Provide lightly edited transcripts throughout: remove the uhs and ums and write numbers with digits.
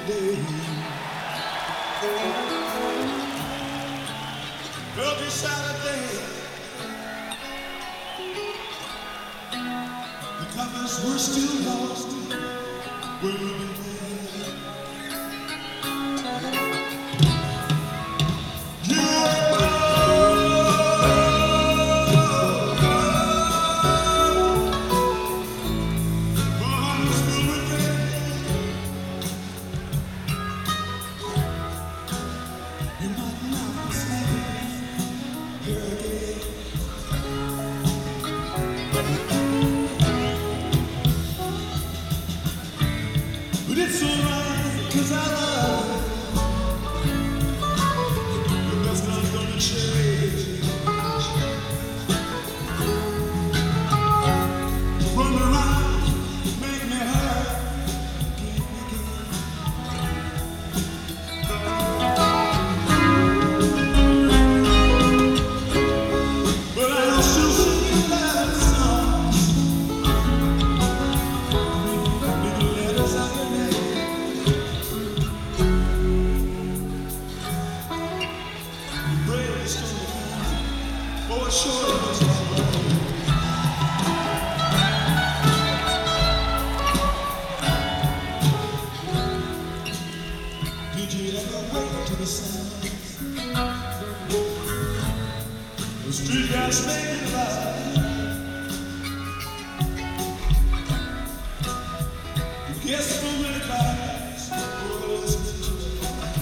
day. Every Saturday, the covers were still lost. Where you been there? But it's alright, 'cause I love you, and that's not gonna change. Run around, make me hurt, keep me but I'll still sing you love songs, little letters I can make. For sure it was wrong. Did you ever wake to the sound? The street gas making loud. The guests from many cars were listening to it.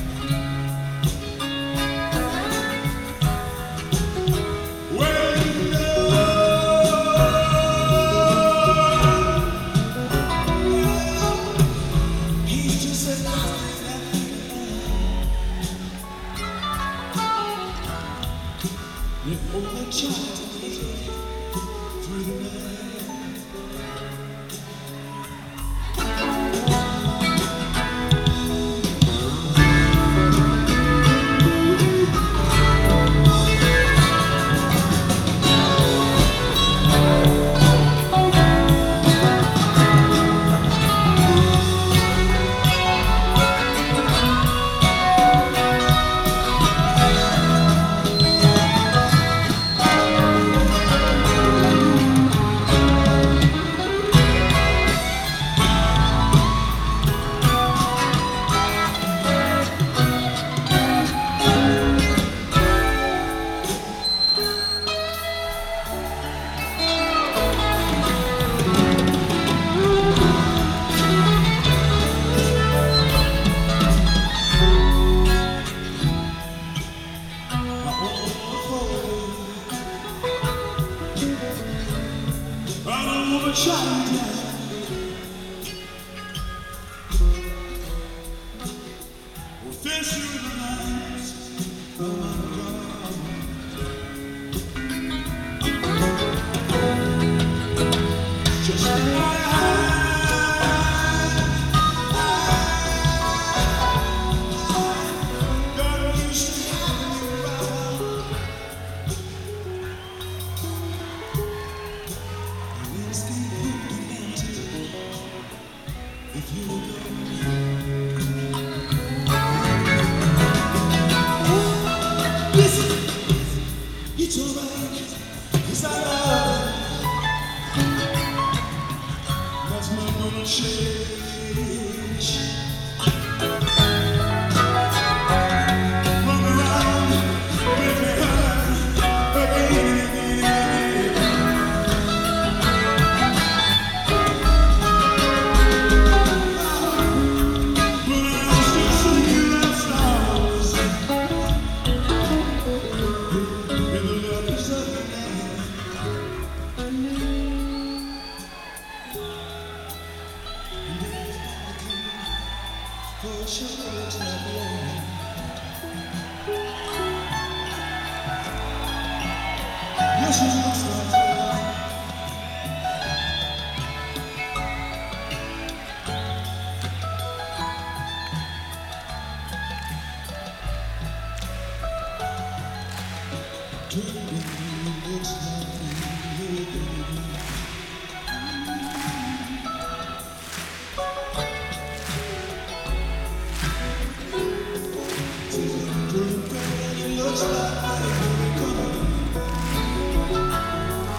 If only tried to make it through the night. It's alright, 'cause I love you. That's not gonna change. Run around, make me hurt again and again. But I'll still sing you love songs. For sure it's not wrong. Yes, it looks like wrong. To me, it looks like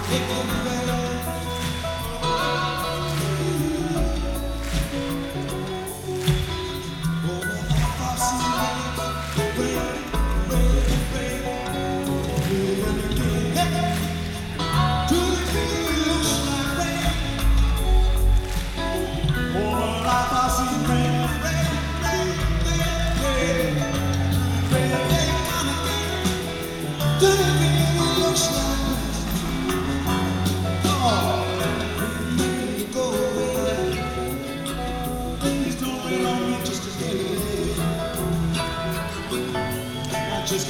Just